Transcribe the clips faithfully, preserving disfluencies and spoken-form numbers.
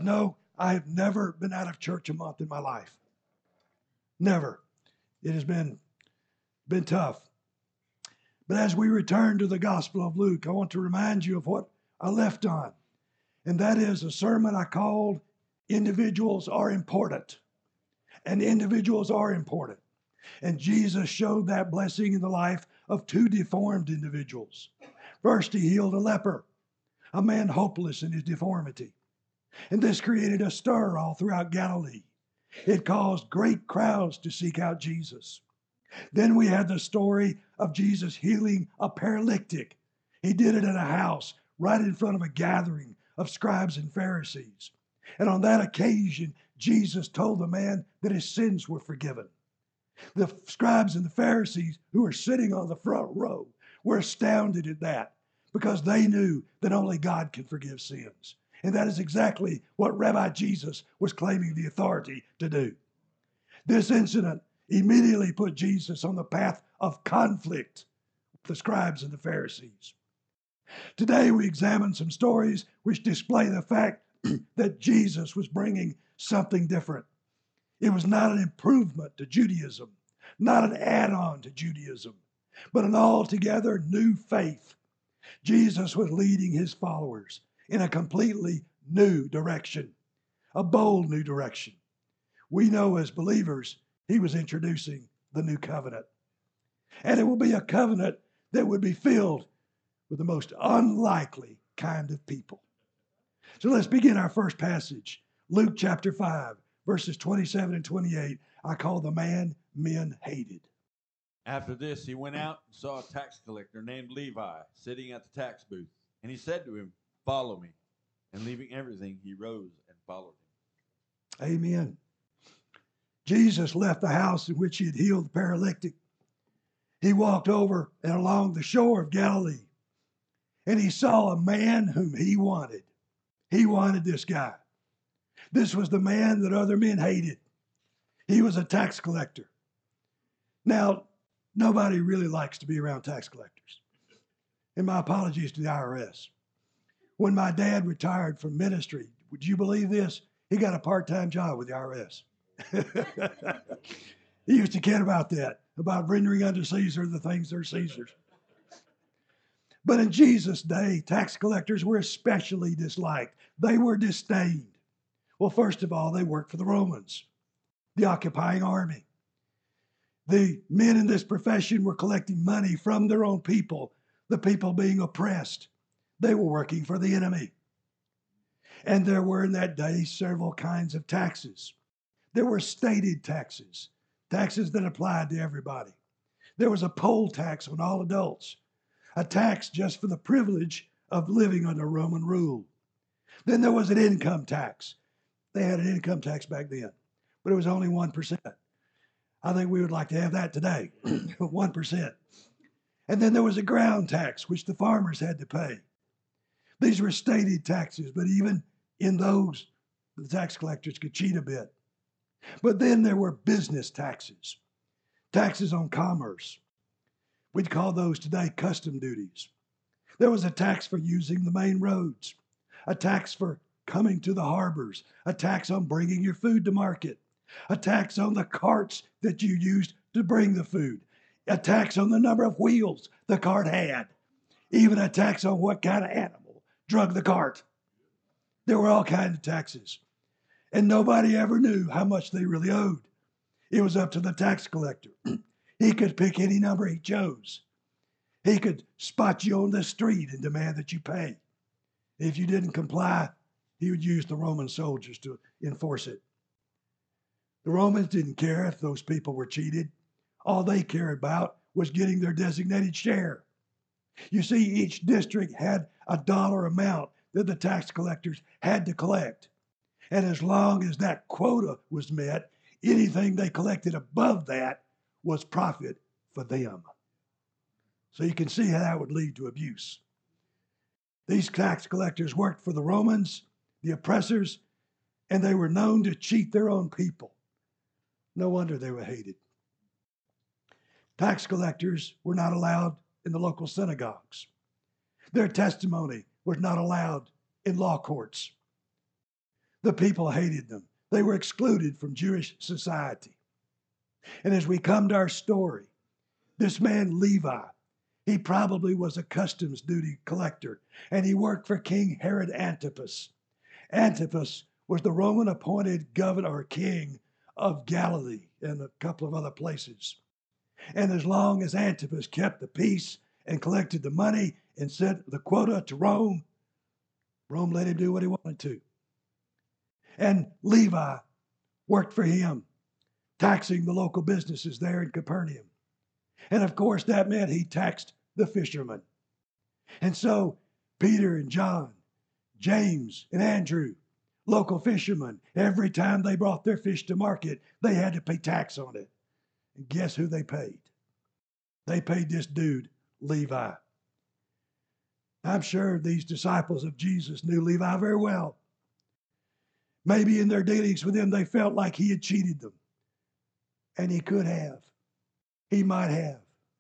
No, I have never been out of church a month in my life. Never. It has been, been tough. But as we return to the Gospel of Luke, I want to remind you of what I left on. And that is a sermon I called Individuals Are Important. And individuals are important. And Jesus showed that blessing in the life of two deformed individuals. First, he healed a leper, a man hopeless in his deformity. And this created a stir all throughout Galilee. It caused great crowds to seek out Jesus. Then we had the story of Jesus healing a paralytic. He did it in a house right in front of a gathering of scribes and Pharisees. And on that occasion, Jesus told the man that his sins were forgiven. The scribes and the Pharisees who were sitting on the front row were astounded at that because they knew that only God can forgive sins. And that is exactly what Rabbi Jesus was claiming the authority to do. This incident immediately put Jesus on the path of conflict with the scribes and the Pharisees. Today we examine some stories which display the fact that Jesus was bringing something different. It was not an improvement to Judaism, not an add-on to Judaism, but an altogether new faith. Jesus was leading his followers in a completely new direction, a bold new direction. We know as believers, he was introducing the new covenant. And it will be a covenant that would be filled with the most unlikely kind of people. So let's begin our first passage, Luke chapter five, verses twenty-seven and twenty-eight. I call the man men hated. After this, he went out and saw a tax collector named Levi sitting at the tax booth. And he said to him, "Follow me." And leaving everything, he rose and followed him. Amen. Jesus left the house in which he had healed the paralytic. He walked over and along the shore of Galilee, and he saw a man whom he wanted. He wanted this guy. This was the man that other men hated. He was a tax collector. Now, nobody really likes to be around tax collectors. And my apologies to the I R S. When my dad retired from ministry, would you believe this? He got a part-time job with the I R S. He used to care about that, about rendering unto Caesar the things that are Caesar's. But in Jesus' day, tax collectors were especially disliked. They were disdained. Well, first of all, they worked for the Romans, the occupying army. The men in this profession were collecting money from their own people, the people being oppressed. They were working for the enemy. And there were in that day several kinds of taxes. There were stated taxes, taxes that applied to everybody. There was a poll tax on all adults, a tax just for the privilege of living under Roman rule. Then there was an income tax. They had an income tax back then, but it was only one percent. I think we would like to have that today, one percent. And then there was a ground tax, which the farmers had to pay. These were stated taxes, but even in those, the tax collectors could cheat a bit. But then there were business taxes, taxes on commerce. We'd call those today custom duties. There was a tax for using the main roads, a tax for coming to the harbors, a tax on bringing your food to market, a tax on the carts that you used to bring the food, a tax on the number of wheels the cart had, even a tax on what kind of animal drug the cart. There were all kinds of taxes, and nobody ever knew how much they really owed. It was up to the tax collector. He could pick any number he chose. He could spot you on the street and demand that you pay. If you didn't comply, he would use the Roman soldiers to enforce it. The Romans didn't care if those people were cheated. All they cared about was getting their designated share. You see, each district had a dollar amount that the tax collectors had to collect. And as long as that quota was met, anything they collected above that was profit for them. So you can see how that would lead to abuse. These tax collectors worked for the Romans, the oppressors, and they were known to cheat their own people. No wonder they were hated. Tax collectors were not allowed in the local synagogues. Their testimony was not allowed in law courts. The people hated them. They were excluded from Jewish society. And as we come to our story, this man Levi, he probably was a customs duty collector, and he worked for King Herod Antipas. Antipas was the Roman appointed governor or king of Galilee and a couple of other places. And as long as Antipas kept the peace and collected the money and sent the quota to Rome, Rome let him do what he wanted to. And Levi worked for him, taxing the local businesses there in Capernaum. And of course, that meant he taxed the fishermen. And so Peter and John, James and Andrew, local fishermen, every time they brought their fish to market, they had to pay tax on it. And guess who they paid? They paid this dude, Levi. I'm sure these disciples of Jesus knew Levi very well. Maybe in their dealings with him, they felt like he had cheated them. And he could have. He might have.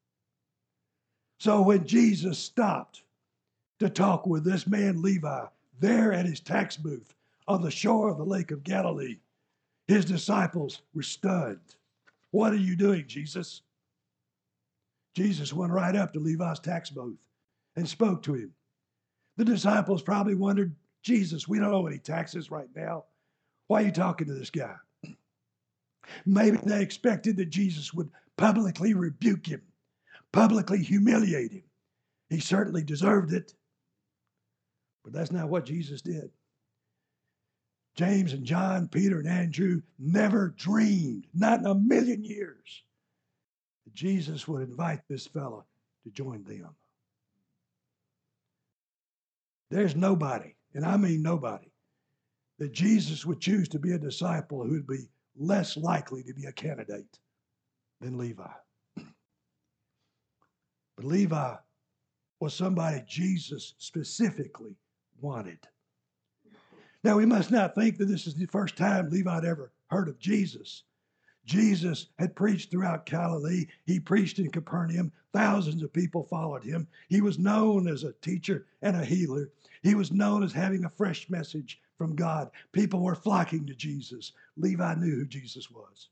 So when Jesus stopped to talk with this man Levi there at his tax booth on the shore of the Lake of Galilee, his disciples were stunned. What are you doing, Jesus? Jesus went right up to Levi's tax booth and spoke to him. The disciples probably wondered, Jesus, we don't owe any taxes right now. Why are you talking to this guy? Maybe they expected that Jesus would publicly rebuke him, publicly humiliate him. He certainly deserved it. But that's not what Jesus did. James and John, Peter and Andrew never dreamed, not in a million years, that Jesus would invite this fellow to join them. There's nobody, and I mean nobody, that Jesus would choose to be a disciple who would be less likely to be a candidate than Levi. But Levi was somebody Jesus specifically wanted. Now, we must not think that this is the first time Levi had ever heard of Jesus. Jesus had preached throughout Galilee. He preached in Capernaum. Thousands of people followed him. He was known as a teacher and a healer. He was known as having a fresh message from God. People were flocking to Jesus. Levi knew who Jesus was.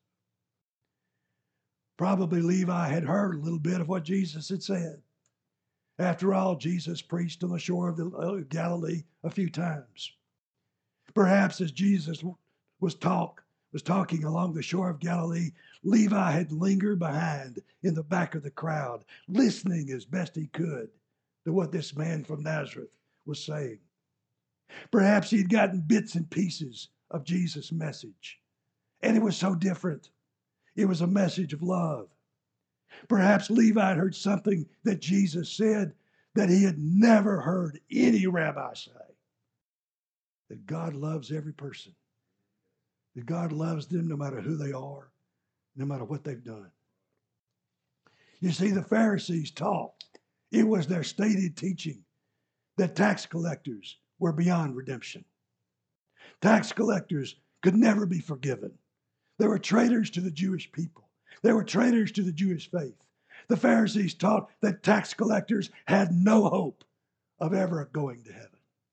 Probably Levi had heard a little bit of what Jesus had said. After all, Jesus preached on the shore of the Galilee a few times. Perhaps as Jesus was talk, was talking along the shore of Galilee, Levi had lingered behind in the back of the crowd, listening as best he could to what this man from Nazareth was saying. Perhaps he had gotten bits and pieces of Jesus' message, and it was so different. It was a message of love. Perhaps Levi had heard something that Jesus said that he had never heard any rabbi say. That God loves every person. That God loves them no matter who they are, no matter what they've done. You see, the Pharisees taught, it was their stated teaching, that tax collectors were beyond redemption. Tax collectors could never be forgiven. They were traitors to the Jewish people. They were traitors to the Jewish faith. The Pharisees taught that tax collectors had no hope of ever going to heaven.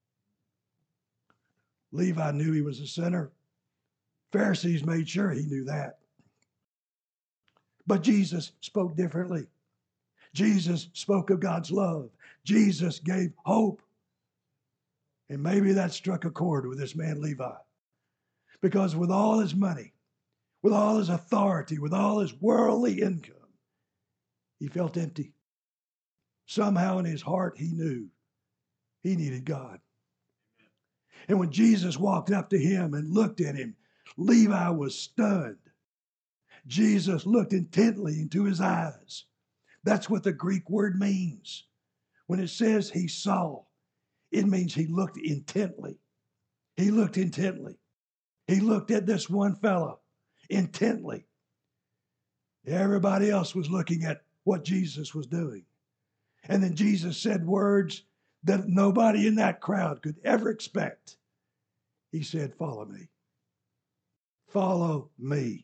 Levi knew he was a sinner. Pharisees made sure he knew that. But Jesus spoke differently. Jesus spoke of God's love. Jesus gave hope. And maybe that struck a chord with this man Levi. Because with all his money, with all his authority, with all his worldly income, he felt empty. Somehow in his heart he knew he needed God. And when Jesus walked up to him and looked at him, Levi was stunned. Jesus looked intently into his eyes. That's what the Greek word means. When it says he saw, it means he looked intently. He looked intently. He looked at this one fellow intently. Everybody else was looking at what Jesus was doing. And then Jesus said words that nobody in that crowd could ever expect. He said, "Follow me. Follow me."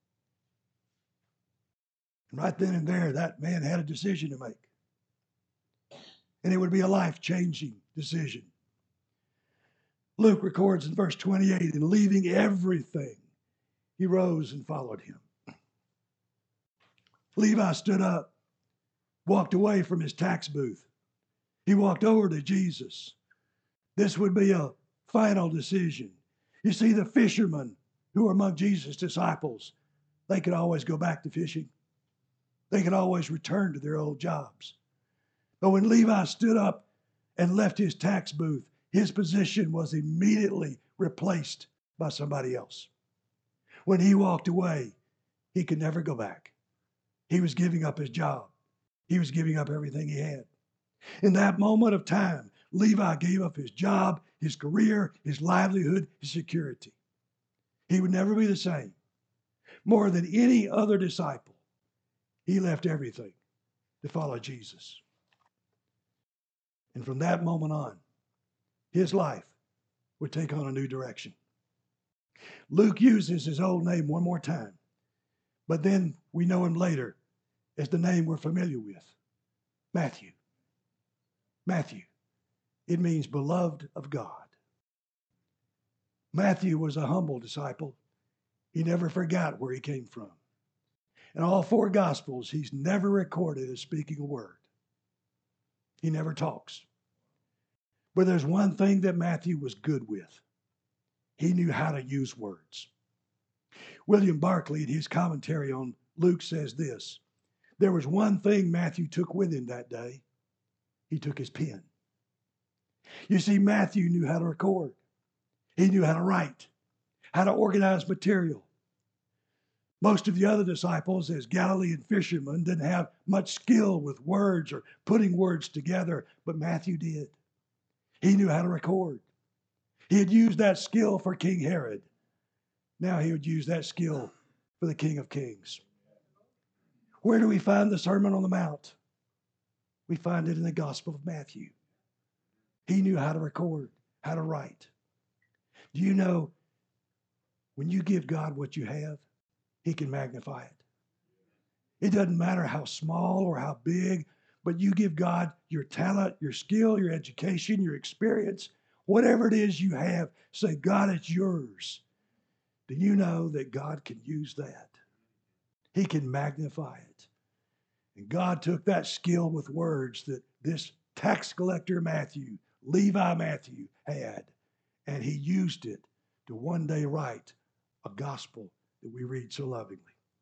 And right then and there, that man had a decision to make. And it would be a life-changing decision. Luke records in verse twenty-eight, and leaving everything, he rose and followed him. Levi stood up, walked away from his tax booth. He walked over to Jesus. This would be a final decision. You see, the fishermen who were among Jesus' disciples, they could always go back to fishing. They could always return to their old jobs. But when Levi stood up and left his tax booth, his position was immediately replaced by somebody else. When he walked away, he could never go back. He was giving up his job. He was giving up everything he had. In that moment of time, Levi gave up his job, his career, his livelihood, his security. He would never be the same. More than any other disciple, he left everything to follow Jesus. And from that moment on, his life would take on a new direction. Luke uses his old name one more time, but then we know him later as the name we're familiar with, Matthew. Matthew. It means beloved of God. Matthew was a humble disciple. He never forgot where he came from. In all four Gospels, he's never recorded as speaking a word. He never talks. But there's one thing that Matthew was good with. He knew how to use words. William Barclay, in his commentary on Luke, says this: there was one thing Matthew took with him that day. He took his pen. You see, Matthew knew how to record. He knew how to write, how to organize material. Most of the other disciples, as Galilean fishermen, didn't have much skill with words or putting words together, but Matthew did. He knew how to record. He had used that skill for King Herod. Now he would use that skill for the King of Kings. Where do we find the Sermon on the Mount? We find it in the Gospel of Matthew. He knew how to record, how to write. Do you know, when you give God what you have, He can magnify it. It doesn't matter how small or how big, but you give God your talent, your skill, your education, your experience, whatever it is you have, say, God, it's yours. Do you know that God can use that? He can magnify it. And God took that skill with words that this tax collector Matthew, Levi Matthew, had, and he used it to one day write a gospel that we read so lovingly.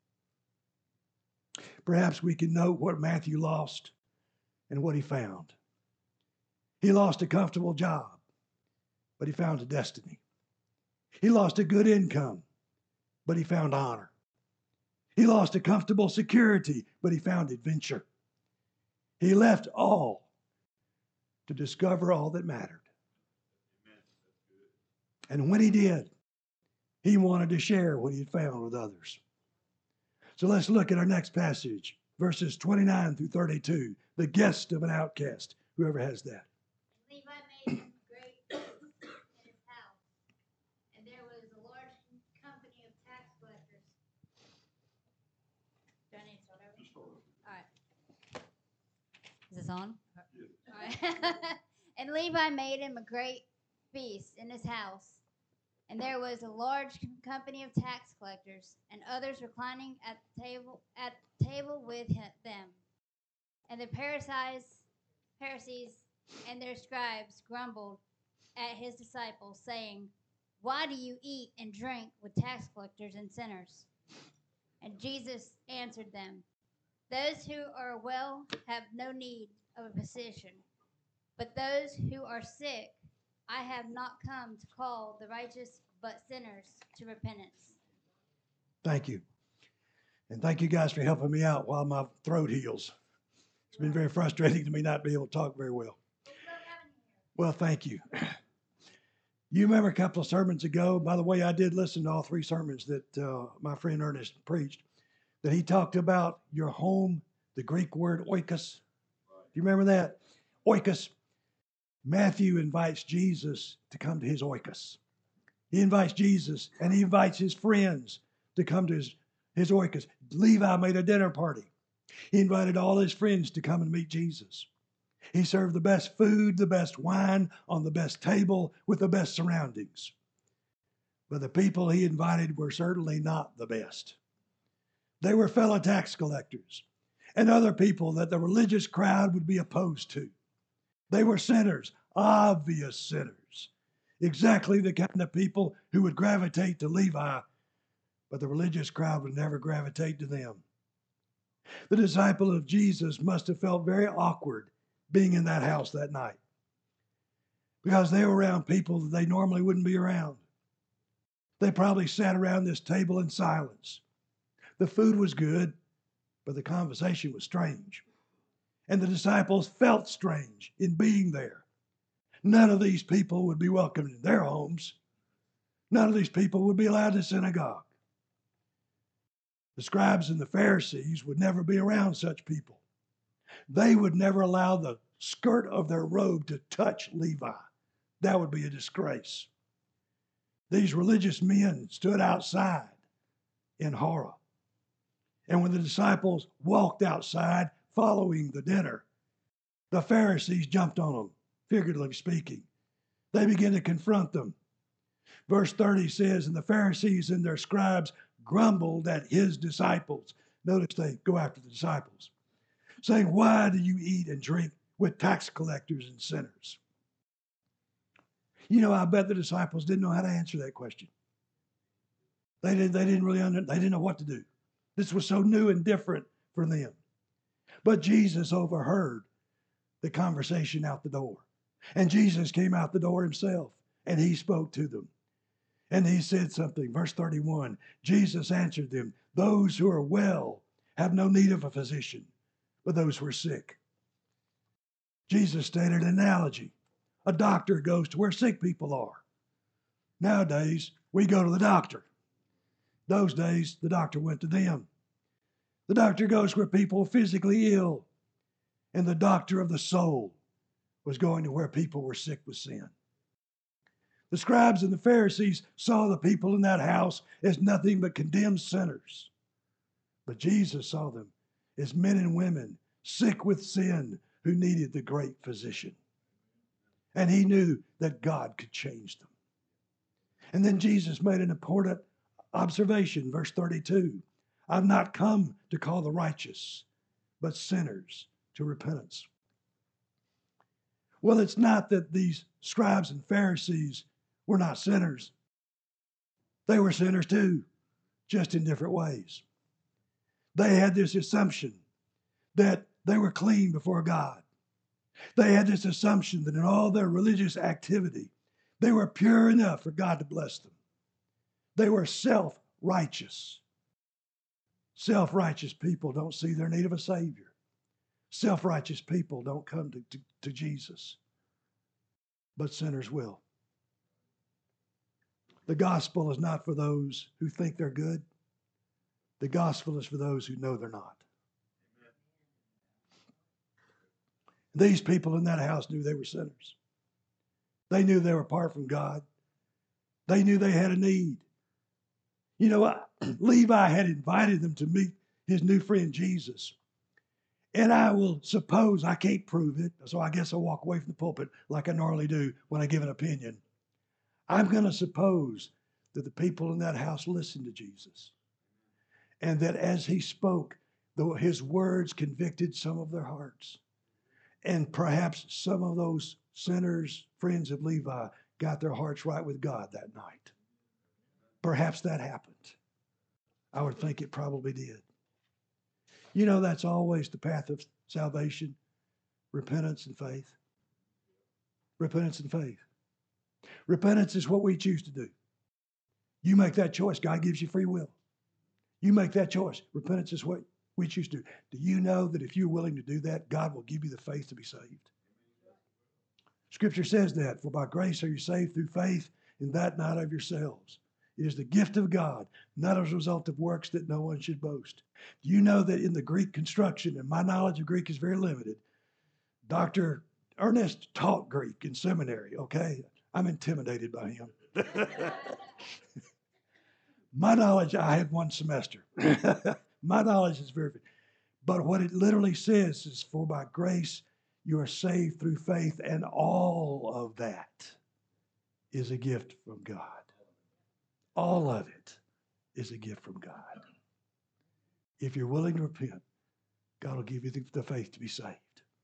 Perhaps we can note what Matthew lost and what he found. He lost a comfortable job, but he found a destiny. He lost a good income, but he found honor. He lost a comfortable security, but he found adventure. He left all to discover all that mattered. And when he did, he wanted to share what he had found with others. So let's look at our next passage, verses twenty-nine through thirty-two, the guest of an outcast, whoever has that. Levi made him great in his house, and there was a large company of tax collectors. Do I need to start over? All right. Is this on? All right. And Levi made him a great feast in his house, and there was a large company of tax collectors and others reclining at table at table with him, them. And the Pharisees, Pharisees and their scribes grumbled at his disciples, saying, "Why do you eat and drink with tax collectors and sinners?" And Jesus answered them, "Those who are well have no need of a physician, but those who are sick. I have not come to call the righteous, but sinners to repentance." Thank you. And thank you guys for helping me out while my throat heals. It's been very frustrating to me not be able to talk very well. Well, thank you. You remember a couple of sermons ago, by the way, I did listen to all three sermons that uh, my friend Ernest preached, that he talked about your home, the Greek word oikos. Do you remember that? Oikos. Matthew invites Jesus to come to his oikos. He invites Jesus, and he invites his friends to come to his, his oikos. Levi made a dinner party. He invited all his friends to come and meet Jesus. He served the best food, the best wine, on the best table, with the best surroundings. But the people he invited were certainly not the best. They were fellow tax collectors and other people that the religious crowd would be opposed to. They were sinners, obvious sinners, exactly the kind of people who would gravitate to Levi, but the religious crowd would never gravitate to them. The disciples of Jesus must have felt very awkward being in that house that night because they were around people that they normally wouldn't be around. They probably sat around this table in silence. The food was good, but the conversation was strange. And the disciples felt strange in being there. None of these people would be welcomed in their homes. None of these people would be allowed to synagogue. The scribes and the Pharisees would never be around such people. They would never allow the skirt of their robe to touch Levi. That would be a disgrace. These religious men stood outside in horror. And when the disciples walked outside following the dinner, the Pharisees jumped on them, figuratively speaking. They began to confront them. Verse thirty says, and the Pharisees and their scribes grumbled at his disciples. Notice they go after the disciples, saying, why do you eat and drink with tax collectors and sinners? You know, I bet the disciples didn't know how to answer that question. They didn't, they didn't really under, they didn't know what to do. This was so new and different for them. But Jesus overheard the conversation out the door. And Jesus came out the door himself, and he spoke to them. And he said something. Verse thirty-one, Jesus answered them, those who are well have no need of a physician, but those who are sick. Jesus stated an analogy. A doctor goes to where sick people are. Nowadays, we go to the doctor. Those days, the doctor went to them. The doctor goes where people are physically ill. And the doctor of the soul was going to where people were sick with sin. The scribes and the Pharisees saw the people in that house as nothing but condemned sinners. But Jesus saw them as men and women sick with sin who needed the great physician. And he knew that God could change them. And then Jesus made an important observation, verse thirty-two. I've not come to call the righteous, but sinners to repentance. Well, it's not that these scribes and Pharisees were not sinners. They were sinners too, just in different ways. They had this assumption that they were clean before God. They had this assumption that in all their religious activity, they were pure enough for God to bless them. They were self-righteous. Self-righteous people don't see their need of a Savior. Self-righteous people don't come to, to, to Jesus, but sinners will. The gospel is not for those who think they're good. The gospel is for those who know they're not. These people in that house knew they were sinners. They knew they were apart from God. They knew they had a need. You know, Levi had invited them to meet his new friend Jesus. And I will suppose, I can't prove it, so I guess I'll walk away from the pulpit like I normally do when I give an opinion. I'm going to suppose that the people in that house listened to Jesus. And that as he spoke, though his words convicted some of their hearts. And perhaps some of those sinners, friends of Levi, got their hearts right with God that night. Perhaps that happened. I would think it probably did. You know, that's always the path of salvation, repentance and faith. Repentance and faith. Repentance is what we choose to do. You make that choice. God gives you free will. You make that choice. Repentance is what we choose to do. Do you know that if you're willing to do that, God will give you the faith to be saved? Scripture says that, for by grace are you saved through faith, and that not of yourselves. It is the gift of God, not as a result of works that no one should boast. Do you know that in the Greek construction, and my knowledge of Greek is very limited, Doctor Ernest taught Greek in seminary, okay? I'm intimidated by him. My knowledge, I had one semester. My knowledge is very, but what it literally says is, for by grace You are saved through faith, and all of that is a gift from God. All of it is a gift from God. If you're willing to repent, God will give you the, the faith to be saved.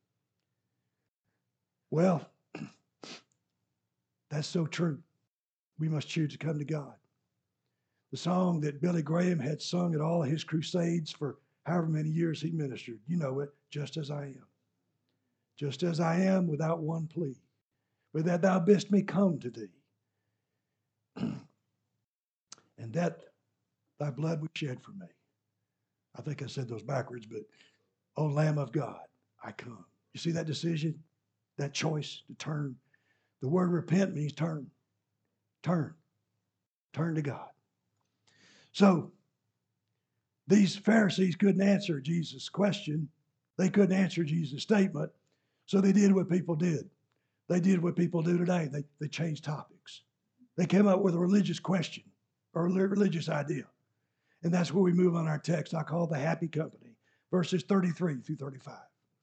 Well, that's so true. We must choose to come to God. The song that Billy Graham had sung at all of his crusades for however many years he ministered, you know it, just as I am. Just as I am, without one plea, but that thou bidst me come to thee. And that thy blood was shed for me. I think I said those backwards, but, O Lamb of God, I come. You see that decision, that choice to turn? The word repent means turn. Turn. Turn to God. So, these Pharisees couldn't answer Jesus' question. They couldn't answer Jesus' statement. So they did what people did. They did what people do today. They, they changed topics. They came up with a religious question or a religious idea. And that's where we move on our text. I call the happy company, verses thirty-three through thirty-five.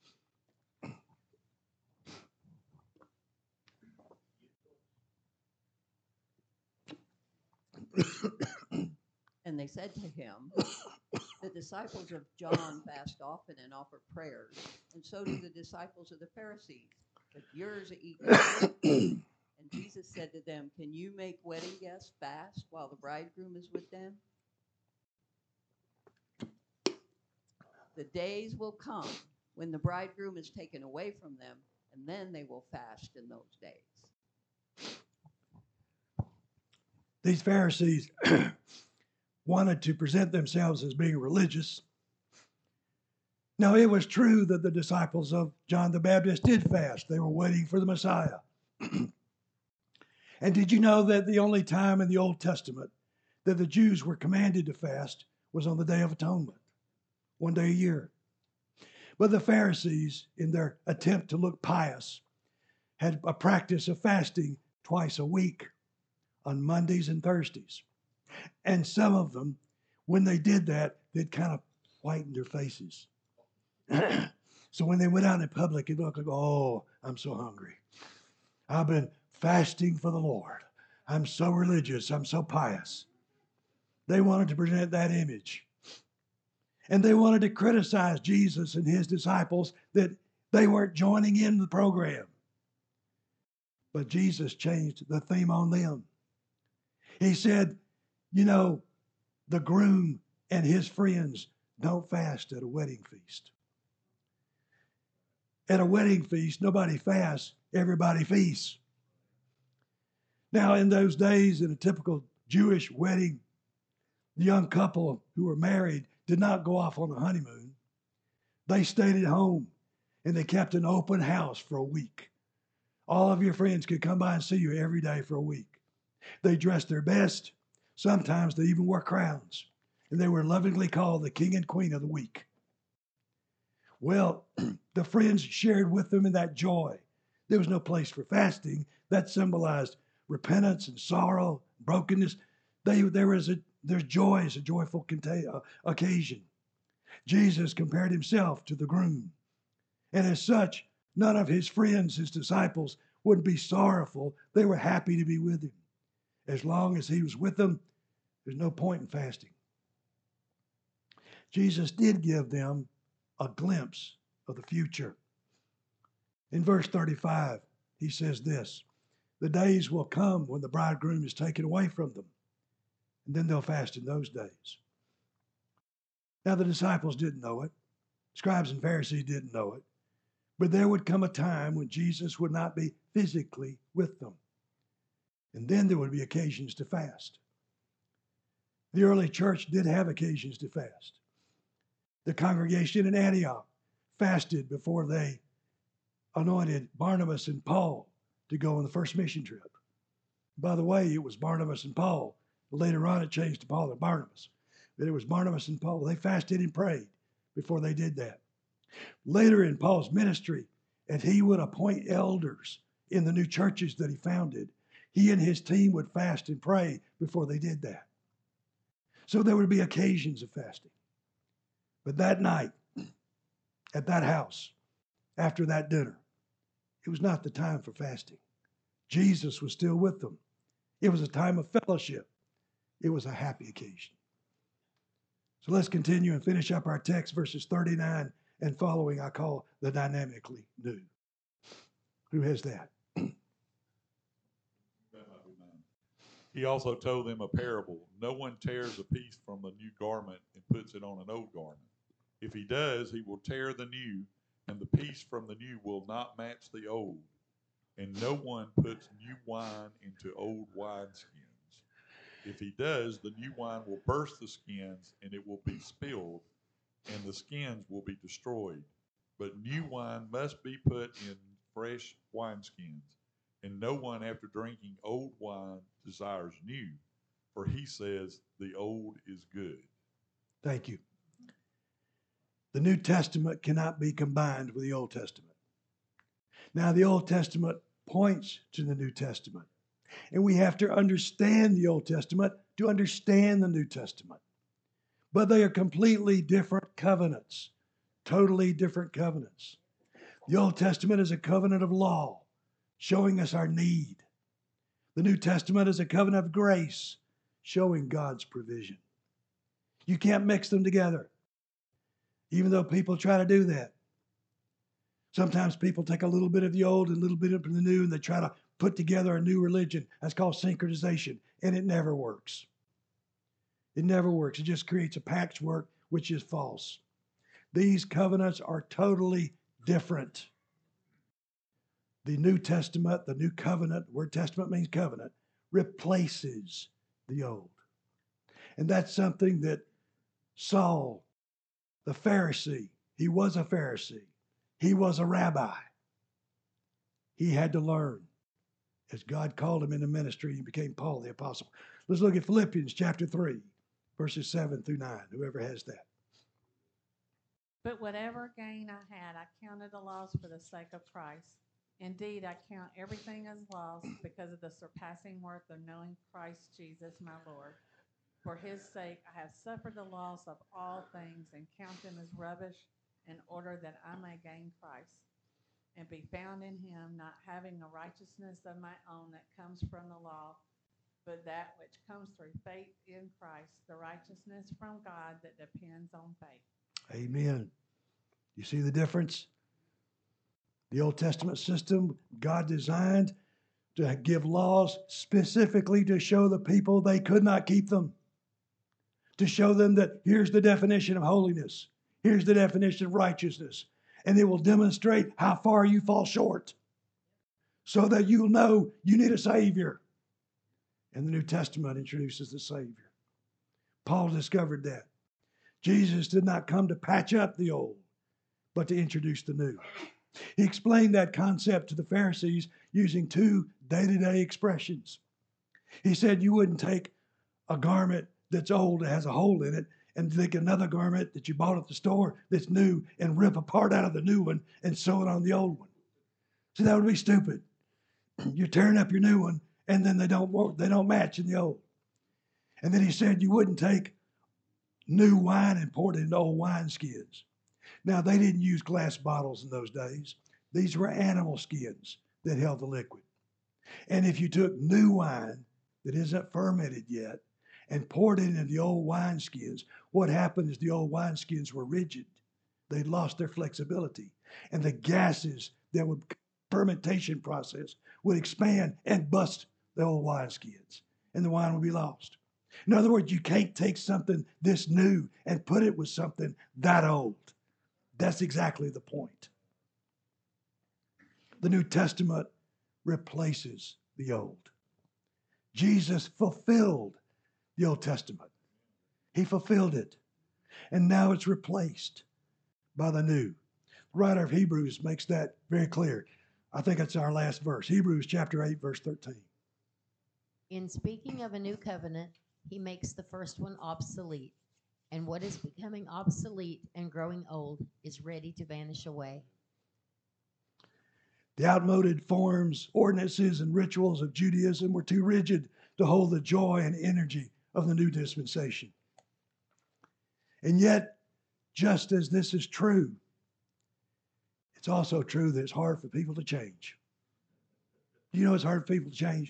And they said to him, the disciples of John fast often and offer prayers, and so do the disciples of the Pharisees, but yours eat not. And Jesus said to them, can you make wedding guests fast while the bridegroom is with them? The days will come when the bridegroom is taken away from them, and then they will fast in those days. These Pharisees wanted to present themselves as being religious. Now, it was true that the disciples of John the Baptist did fast. They were waiting for the Messiah. And did you know that the only time in the Old Testament that the Jews were commanded to fast was on the Day of Atonement, one day a year? But the Pharisees, in their attempt to look pious, had a practice of fasting twice a week on Mondays and Thursdays. And some of them, when they did that, they'd kind of whiten their faces. So when they went out in public, it looked like, oh, I'm so hungry. I've been fasting for the Lord. I'm so religious. I'm so pious. They wanted to present that image. And they wanted to criticize Jesus and his disciples that they weren't joining in the program. But Jesus changed the theme on them. He said, you know, the groom and his friends don't fast at a wedding feast. At a wedding feast, nobody fasts, everybody feasts. Now, in those days, in a typical Jewish wedding, the young couple who were married did not go off on a honeymoon. They stayed at home and they kept an open house for a week. All of your friends could come by and see you every day for a week. They dressed their best. Sometimes they even wore crowns. And they were lovingly called the king and queen of the week. Well, the friends shared with them in that joy. There was no place for fasting. That symbolized repentance and sorrow, brokenness. They, there was a, there's joy as a joyful conta- uh, occasion. Jesus compared himself to the groom. And as such, none of his friends, his disciples, would be sorrowful. They were happy to be with him. As long as he was with them, there's no point in fasting. Jesus did give them a glimpse of the future. In verse thirty-five, he says this, the days will come when the bridegroom is taken away from them, and then they'll fast in those days. Now, the disciples didn't know it. Scribes and Pharisees didn't know it. But there would come a time when Jesus would not be physically with them. And then there would be occasions to fast. The early church did have occasions to fast. The congregation in Antioch fasted before they anointed Barnabas and Paul to go on the first mission trip. By the way, it was Barnabas and Paul. Later on, it changed to Paul and Barnabas. But it was Barnabas and Paul. They fasted and prayed before they did that. Later in Paul's ministry, and he would appoint elders in the new churches that he founded, he and his team would fast and pray before they did that. So there would be occasions of fasting. But that night, at that house, after that dinner, It was not the time for fasting. Jesus was still with them. It was a time of fellowship. It was a happy occasion. So let's continue and finish up our text, verses thirty-nine and following, I call the dynamically new. Who has that? He also told them a parable. No one tears a piece from a new garment and puts it on an old garment. If he does, he will tear the new, and the piece from the new will not match the old. And no one puts new wine into old wineskins. If he does, the new wine will burst the skins, and it will be spilled, and the skins will be destroyed. But new wine must be put in fresh wineskins. And no one, after drinking old wine, desires new, for he says the old is good. Thank you. The New Testament cannot be combined with the Old Testament. Now, the Old Testament points to the New Testament, and we have to understand the Old Testament to understand the New Testament. But they are completely different covenants, totally different covenants. The Old Testament is a covenant of law, showing us our need. The New Testament is a covenant of grace, showing God's provision. You can't mix them together, even though people try to do that. Sometimes people take a little bit of the old and a little bit of the new, and they try to put together a new religion. That's called synchronization, and it never works. It never works. It just creates a patchwork, which is false. These covenants are totally different. The New Testament, the New Covenant, the word testament means covenant, replaces the old. And that's something that Saul, the Pharisee, he was a Pharisee. He was a rabbi. He had to learn. As God called him into ministry, he became Paul the Apostle. Let's look at Philippians chapter three, verses seven through nine, whoever has that. But whatever gain I had, I counted a loss for the sake of Christ. Indeed, I count everything as loss because of the surpassing worth of knowing Christ Jesus my Lord. For his sake, I have suffered the loss of all things and count them as rubbish in order that I may gain Christ and be found in him, not having a righteousness of my own that comes from the law, but that which comes through faith in Christ, the righteousness from God that depends on faith. Amen. You see the difference? The Old Testament system, God designed to give laws specifically to show the people they could not keep them. To show them that here's the definition of holiness. Here's the definition of righteousness. And it will demonstrate how far you fall short. So that you'll know you need a Savior. And the New Testament introduces the Savior. Paul discovered that. Jesus did not come to patch up the old, but to introduce the new. He explained that concept to the Pharisees using two day-to-day expressions. He said you wouldn't take a garment that's old that has a hole in it and take another garment that you bought at the store that's new and rip a part out of the new one and sew it on the old one. So that would be stupid. You're tearing up your new one and then they don't work, they don't match in the old. And then he said you wouldn't take new wine and pour it into old wineskins. Now, they didn't use glass bottles in those days. These were animal skins that held the liquid. And if you took new wine that isn't fermented yet and poured it into the old wineskins, what happened is the old wineskins were rigid. They'd lost their flexibility. And the gases that would fermentation process would expand and bust the old wineskins. And the wine would be lost. In other words, you can't take something this new and put it with something that old. That's exactly the point. The New Testament replaces the old. Jesus fulfilled the Old Testament. He fulfilled it. And now it's replaced by the new. The writer of Hebrews makes that very clear. I think it's our last verse. Hebrews chapter eight, verse thirteen. In speaking of a new covenant, he makes the first one obsolete. And what is becoming obsolete and growing old is ready to vanish away. The outmoded forms, ordinances, and rituals of Judaism were too rigid to hold the joy and energy of the new dispensation. And yet, just as this is true, it's It's also true that it's hard for people to change. Do you know it's hard for people to change?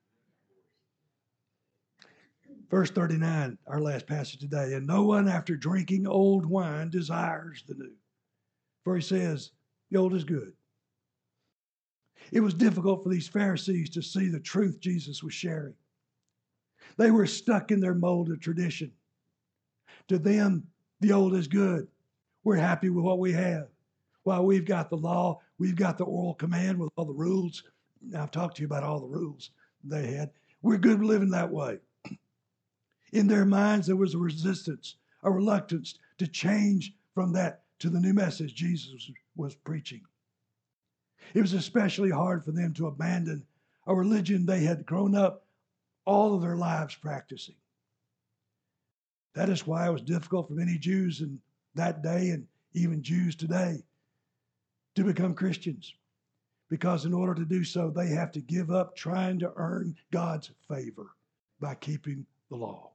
Verse thirty-nine, our last passage today. And no one after drinking old wine desires the new. For he says, the old is good. It was difficult for these Pharisees to see the truth Jesus was sharing. They were stuck in their mold of tradition. To them, the old is good. We're happy with what we have. While we've got the law, we've got the oral command with all the rules. Now, I've talked to you about all the rules they had. We're good living that way. In their minds, there was a resistance, a reluctance to change from that to the new message Jesus was preaching. It was especially hard for them to abandon a religion they had grown up all of their lives practicing. That is why it was difficult for many Jews in that day and even Jews today to become Christians. Because in order to do so, they have to give up trying to earn God's favor by keeping the law.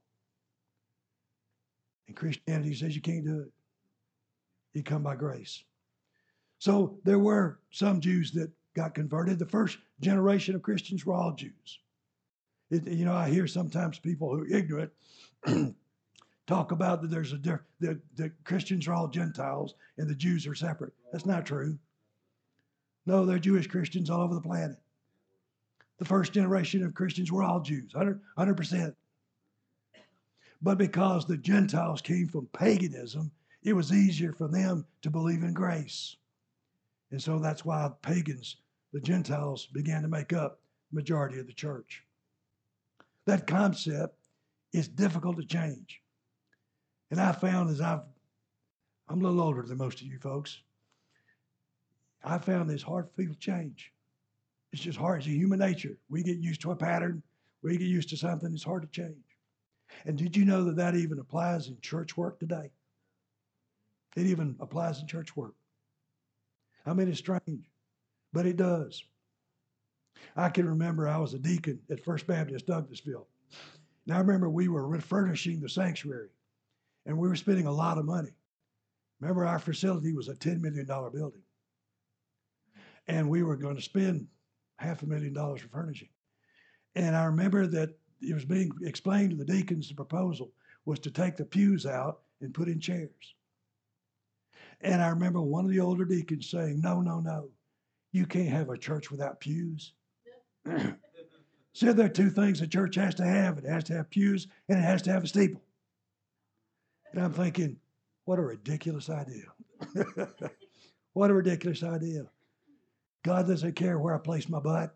And Christianity says you can't do it. You come by grace. So there were some Jews that got converted. The first generation of Christians were all Jews. It, you know, I hear sometimes people who are ignorant talk about that there's a difference, that the Christians are all Gentiles and the Jews are separate. That's not true. No, they're Jewish Christians all over the planet. The first generation of Christians were all Jews, one hundred percent. But because the Gentiles came from paganism, it was easier for them to believe in grace. And so that's why pagans, the Gentiles, began to make up the majority of the church. That concept is difficult to change. And I found as I've, I'm a little older than most of you folks, I found it's hard for people to change. It's just hard. It's a human nature. We get used to a pattern. We get used to something. It's hard to change. And did you know that that even applies in church work today? It even applies in church work. I mean, it's strange, but it does. I can remember I was a deacon at First Baptist Douglasville. Now, I remember we were refurnishing the sanctuary, and we were spending a lot of money. Remember, our facility was a ten million dollars building, and we were going to spend half a million dollars for furnishing. And I remember that it was being explained to the deacons, the proposal was to take the pews out and put in chairs. And I remember one of the older deacons saying, no, no, no, you can't have a church without pews. Said there are two things a church has to have. It has to have pews and it has to have a steeple. And I'm thinking, what a ridiculous idea. What a ridiculous idea. God doesn't care where I place my butt.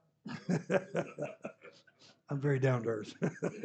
I'm very down to earth.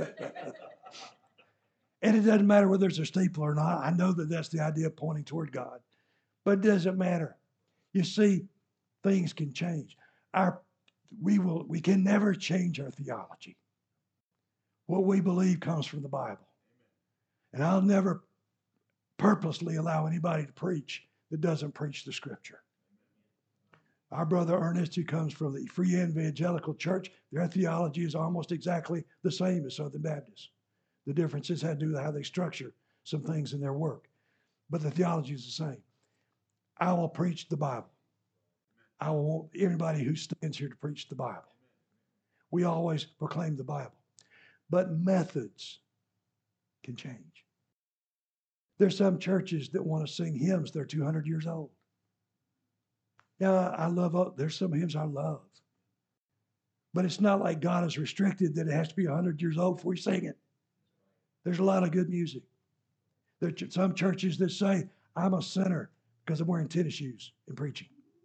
And it doesn't matter whether there's a steeple or not. I know that that's the idea of pointing toward God. But it doesn't matter. You see, things can change. Our, we will, we can never change our theology. What we believe comes from the Bible. And I'll never purposely allow anybody to preach that doesn't preach the Scripture. Our brother Ernest, who comes from the Free Evangelical Church, their theology is almost exactly the same as Southern Baptists. The differences had to do with how they structure some things in their work. But the theology is the same. I will preach the Bible. I will want everybody who stands here to preach the Bible. We always proclaim the Bible. But methods can change. There's some churches that want to sing hymns that are two hundred years old. Now, I love, there's some hymns I love. But it's not like God is restricted that it has to be one hundred years old before you sing it. There's a lot of good music. There are some churches that say, I'm a sinner because I'm wearing tennis shoes and preaching.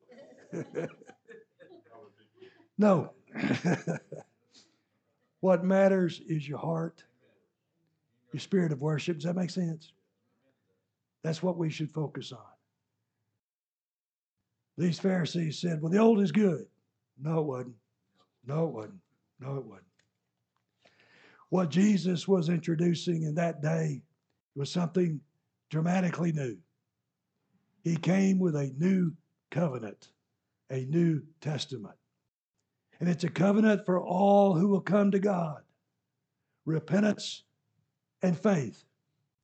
No. What matters is your heart, your spirit of worship. Does that make sense? That's what we should focus on. These Pharisees said, well, the old is good. No, it wasn't. No, it wasn't. No, it wasn't. What Jesus was introducing in that day was something dramatically new. He came with a new covenant, a new testament. And it's a covenant for all who will come to God. Repentance and faith.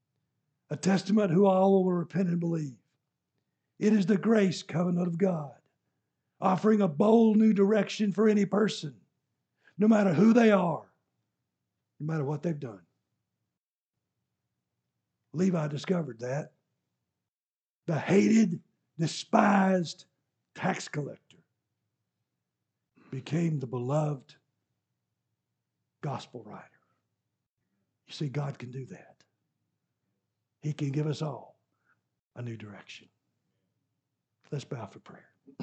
A testament who all will repent and believe. It is the grace covenant of God. offering a bold new direction for any person, no matter who they are, no matter what they've done. Levi discovered that. The hated, despised tax collector became the beloved gospel writer. You see, God can do that. He can give us all a new direction. Let's bow for prayer.